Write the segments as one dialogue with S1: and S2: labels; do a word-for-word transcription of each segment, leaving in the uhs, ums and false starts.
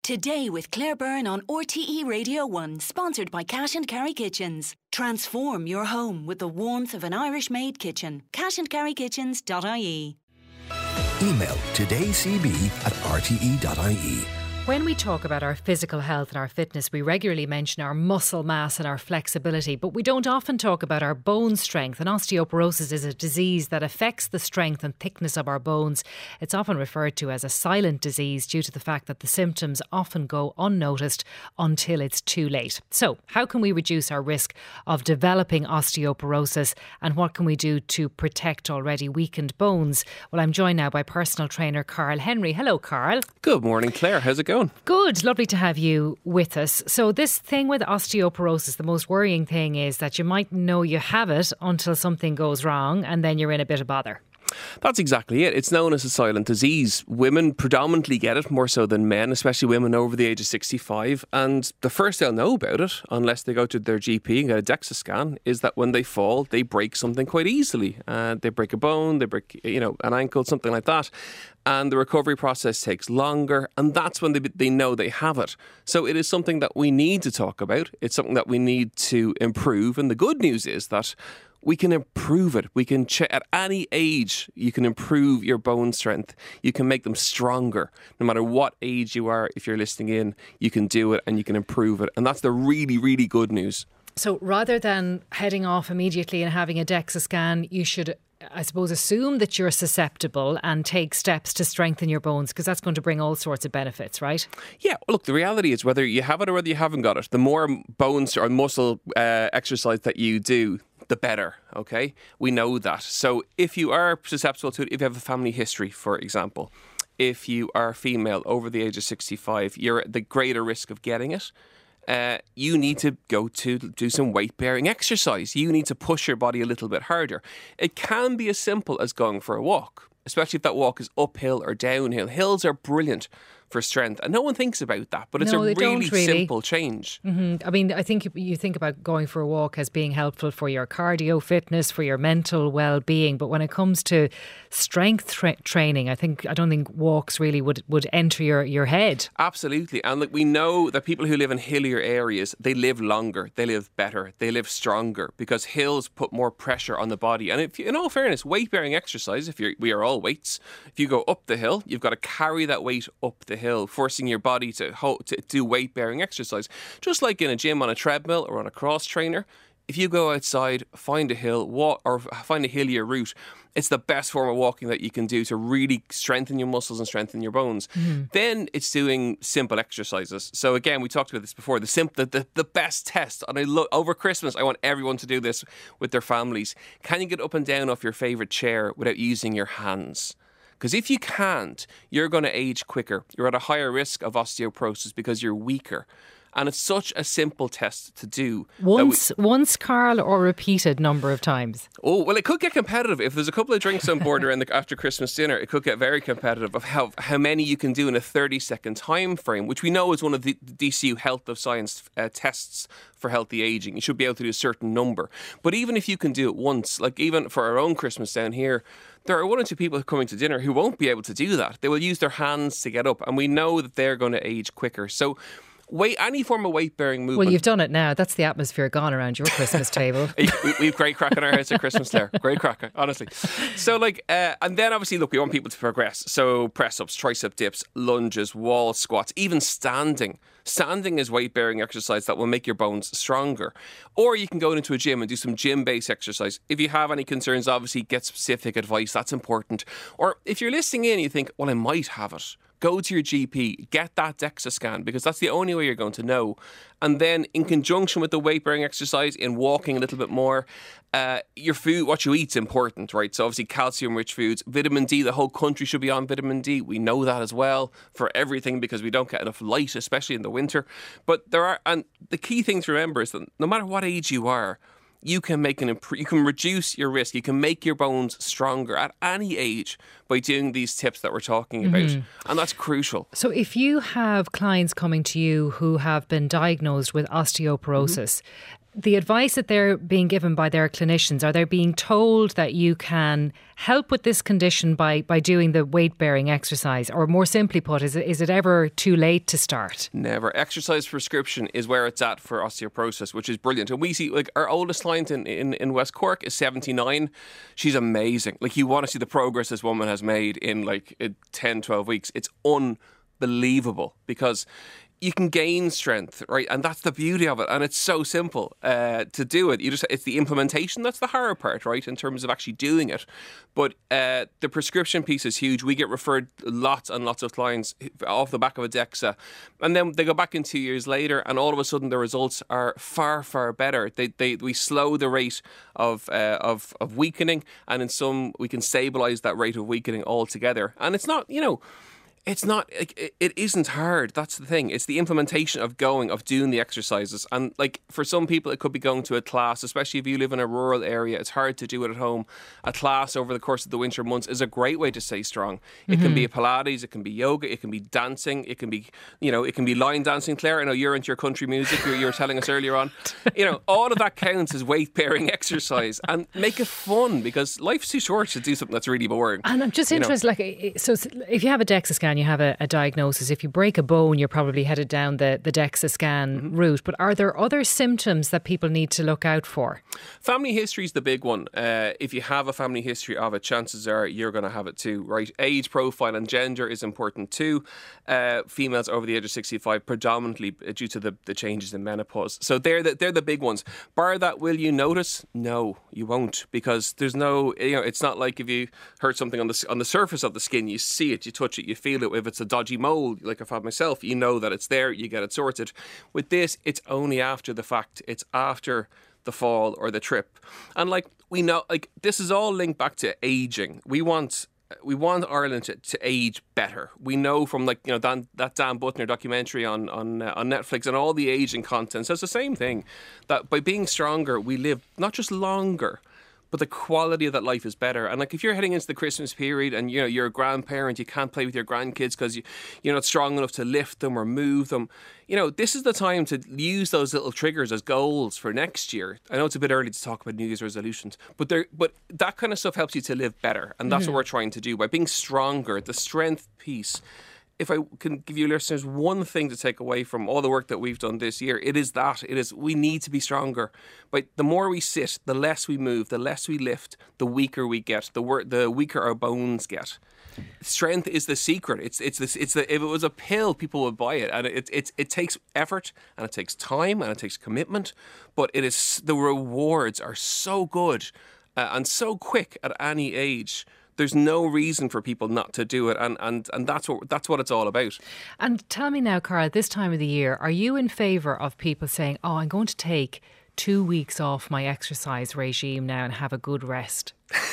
S1: Today with Claire Byrne on R T E Radio one, sponsored by Cash and Carry Kitchens. Transform your home with the warmth of an Irish-made kitchen. cash and carry kitchens dot I E.
S2: Email todaycb at r t e dot i e.
S3: When we talk about our physical health and our fitness, we regularly mention our muscle mass and our flexibility, but we don't often talk about our bone strength. And osteoporosis is a disease that affects the strength and thickness of our bones. It's often referred to as a silent disease due to the fact that the symptoms often go unnoticed until it's too late. So, how can we reduce our risk of developing osteoporosis, and what can we do to protect already weakened bones? Well, I'm joined now by personal trainer Carl Henry. Hello, Carl.
S4: Good morning, Claire. How's it going?
S3: Good. Lovely to have you with us. So this thing with osteoporosis, the most worrying thing is that you might know you have it until something goes wrong and then you're in a bit of bother.
S4: That's exactly it. It's known as a silent disease. Women predominantly get it more so than men, especially women over the age of sixty-five. And the first they'll know about it, unless they go to their G P and get a DEXA scan, is that when they fall, they break something quite easily. Uh, they break a bone, they break, you know, an ankle, something like that. And the recovery process takes longer, and that's when they they know they have it. So it is something that we need to talk about. It's something that we need to improve. And the good news is that we can improve it. We can, ch- at any age, you can improve your bone strength. You can make them stronger. No matter what age you are, if you're listening in, you can do it and you can improve it. And that's the really, really good news.
S3: So rather than heading off immediately and having a DEXA scan, you should, I suppose, assume that you're susceptible and take steps to strengthen your bones, because that's going to bring all sorts of benefits, right? Yeah,
S4: look, the reality is whether you have it or whether you haven't got it, the more bones or muscle uh, exercise that you do, the better, okay? We know that. So if you are susceptible to it, if you have a family history, for example, if you are female over the age of sixty-five, you're at the greater risk of getting it. Uh, you need to go to do some weight-bearing exercise. You need to push your body a little bit harder. It can be as simple as going for a walk, especially if that walk is uphill or downhill. Hills are brilliant for strength, and no one thinks about that, but it's
S3: no,
S4: a really,
S3: really
S4: simple change.
S3: Mm-hmm. I mean, I think you think about going for a walk as being helpful for your cardio fitness, for your mental well-being, but when it comes to strength tra- training, I think I don't think walks really would, would enter your, your head.
S4: Absolutely. And look, we know that people who live in hillier areas, they live longer, they live better, they live stronger, because hills put more pressure on the body. And if you, in all fairness, weight-bearing exercise, if you're, we are all weights, if you go up the hill, you've got to carry that weight up the hill, forcing your body to, ho- to do weight-bearing exercise. Just like in a gym on a treadmill or on a cross trainer, if you go outside, find a hill, walk, or find a hillier route, it's the best form of walking that you can do to really strengthen your muscles and strengthen your bones. Mm. Then it's doing simple exercises. So again, we talked about this before, the sim- the, the, the best test. And I lo- over Christmas, I want everyone to do this with their families. Can you get up and down off your favourite chair without using your hands? Because if you can't, you're going to age quicker. You're at a higher risk of osteoporosis because you're weaker. And it's such a simple test to do.
S3: Once, we, once, Carl, or repeated number of times?
S4: Oh, well, it could get competitive. If there's a couple of drinks on board around the after Christmas dinner, it could get very competitive of how, how many you can do in a thirty-second time frame, which we know is one of the D C U Health of Science uh, tests for healthy aging. You should be able to do a certain number. But even if you can do it once, like even for our own Christmas down here, there are one or two people coming to dinner who won't be able to do that. They will use their hands to get up, and we know that they're going to age quicker. So weight, any form of weight-bearing movement.
S3: Well, you've done it now. That's the atmosphere gone around your Christmas table.
S4: we, we have great crack in our house at Christmas there. Great crack, honestly. So, like, uh, and then obviously, look, we want people to progress. So, press-ups, tricep dips, lunges, wall squats, even standing. Standing is weight-bearing exercise that will make your bones stronger. Or you can go into a gym and do some gym-based exercise. If you have any concerns, obviously, get specific advice. That's important. Or if you're listening in, you think, well, I might have it. Go to your G P, get that DEXA scan, because that's the only way you're going to know. And then in conjunction with the weight-bearing exercise, in walking a little bit more, uh, your food, what you eat is important, right? So obviously calcium-rich foods, vitamin D, the whole country should be on vitamin D. We know that as well for everything because we don't get enough light, especially in the winter. But there are, and the key thing to remember is that no matter what age you are, you can make an imp- you can reduce your risk. You can make your bones stronger at any age by doing these tips that we're talking about. Mm-hmm. And that's crucial.
S3: So if you have clients coming to you who have been diagnosed with osteoporosis, mm-hmm. the advice that they're being given by their clinicians, are they being told that you can help with this condition by, by doing the weight-bearing exercise? Or more simply put, is it, is it ever too late to start?
S4: Never. Exercise prescription is where it's at for osteoporosis, which is brilliant. And we see, like, our oldest client in, in, in West Cork is seventy-nine. She's amazing. Like, you want to see the progress this woman has made in, like, ten, twelve weeks. It's unbelievable because you can gain strength, right? And that's the beauty of it. And it's so simple uh, to do it. You just It's the implementation that's the hard part, right? In terms of actually doing it. But uh, the prescription piece is huge. We get referred lots and lots of clients off the back of a DEXA. And then they go back in two years later and all of a sudden the results are far, far better. They, they, we slow the rate of, uh, of, of weakening. And in some, we can stabilise that rate of weakening altogether. And it's not, you know... It's not, like, it isn't hard. That's the thing. It's the implementation of going, of doing the exercises. And like for some people, it could be going to a class, especially if you live in a rural area. It's hard to do it at home. A class over the course of the winter months is a great way to stay strong. It mm-hmm. can be a Pilates, it can be yoga, it can be dancing, it can be, you know, it can be line dancing. Claire, I know you're into your country music, you, you were telling us earlier on. You know, all of that counts as weight-bearing exercise, and make it fun because life's too short to do something that's really boring.
S3: And I'm just interested, know. like, so if you have a DEXA scan, you have a, a diagnosis. If you break a bone, you're probably headed down the, the DEXA scan mm-hmm. route. But are there other symptoms that people need to look out for?
S4: Family history is the big one. Uh, if you have a family history of it, chances are you're going to have it too, right? Age profile and gender is important too. Uh, females over the age of sixty-five, predominantly due to the, the changes in menopause. So they're the, they're the big ones. Bar that, will you notice? No, you won't, because there's no, you know, it's not like if you hurt something on the on the surface of the skin, you see it, you touch it, you feel it. If it's a dodgy mole, like I've had myself, you know that it's there, you get it sorted. With this, it's only after the fact. It's after the fall or the trip. And like we know, like this is all linked back to aging. We want we want Ireland to, to age better. We know from like, you know, Dan, that Dan Butner documentary on on, uh, on Netflix and all the aging content says the same thing, that by being stronger, we live not just longer, but the quality of that life is better. And like if you're heading into the Christmas period and you know you're a grandparent, you can't play with your grandkids because you, you're not strong enough to lift them or move them, you know, this is the time to use those little triggers as goals for next year. I know it's a bit early to talk about New Year's resolutions, but there, but that kind of stuff helps you to live better. And that's mm-hmm. what we're trying to do by being stronger, the strength piece. If I can give you listeners one thing to take away from all the work that we've done this year, it is that. It is we need to be stronger. But the more we sit, the less we move, the less we lift, the weaker we get, the wor- the weaker our bones get. Strength is the secret. It's it's this. It's the. If it was a pill, people would buy it, and it it it takes effort and it takes time and it takes commitment. But it is the rewards are so good uh, and so quick at any age. There's no reason for people not to do it, and, and, and that's what that's what it's all about.
S3: And tell me now, Cara, this time of the year, are you in favour of people saying, oh, I'm going to take two weeks off my exercise regime now and have a good rest?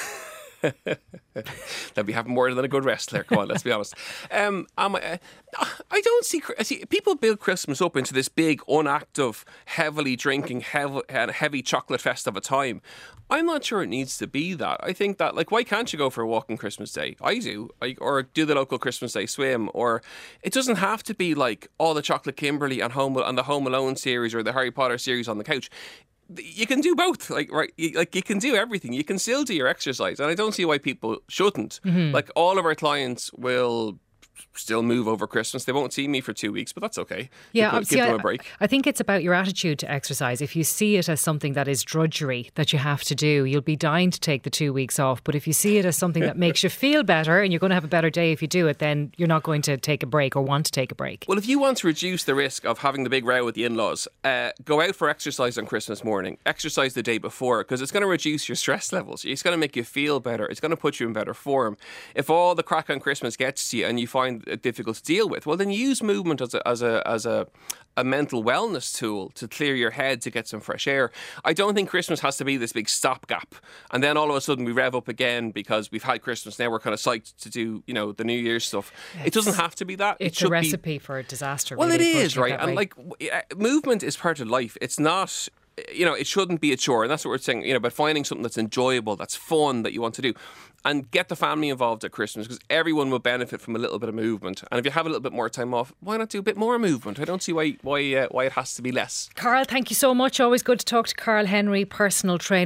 S4: They'll be having more than a good rest there. Come on, let's be honest. Um, um, I don't see, I see people build Christmas up into this big, unactive, heavily drinking, heavy, heavy chocolate fest of a time. I'm not sure it needs to be that. I think that, like, why can't you go for a walk on Christmas Day? I do. I, or do the local Christmas Day swim. Or it doesn't have to be like all the Chocolate Kimberly and Home and the Home Alone series or the Harry Potter series on the couch. You can do both, like right, you, like you can do everything. You can still do your exercise, and I don't see why people shouldn't. Mm-hmm. Like all of our clients will still move over Christmas. They won't see me for two weeks, but that's okay.
S3: Yeah,
S4: give,
S3: see,
S4: give them
S3: I,
S4: a break.
S3: I think it's about your attitude to exercise. If you see it as something that is drudgery that you have to do, you'll be dying to take the two weeks off. But if you see it as something that makes you feel better and you're going to have a better day if you do it, then you're not going to take a break or want to take a break.
S4: Well, if you want to reduce the risk of having the big row with the in-laws, uh, go out for exercise on Christmas morning. Exercise the day before, because it's going to reduce your stress levels. It's going to make you feel better. It's going to put you in better form. If all the crack on Christmas gets to you and you find it difficult to deal with, well, then use movement as a as a as a a mental wellness tool to clear your head, to get some fresh air. I don't think Christmas has to be this big stopgap and then all of a sudden we rev up again because we've had Christmas. Now we're kind of psyched to do, you know, the New Year's stuff. It's, it doesn't have to be that.
S3: It's
S4: it should
S3: a recipe
S4: be,
S3: for disaster.
S4: Well,
S3: really,
S4: it is, right? And
S3: way.
S4: like movement is part of life. It's not you know, it shouldn't be a chore. And that's what we're saying, you know, about finding something that's enjoyable, that's fun, that you want to do. And get the family involved at Christmas, because everyone will benefit from a little bit of movement. And if you have a little bit more time off, why not do a bit more movement? I don't see why why uh, why it has to be less.
S3: Carl, thank you so much. Always good to talk to Carl Henry, personal trainer.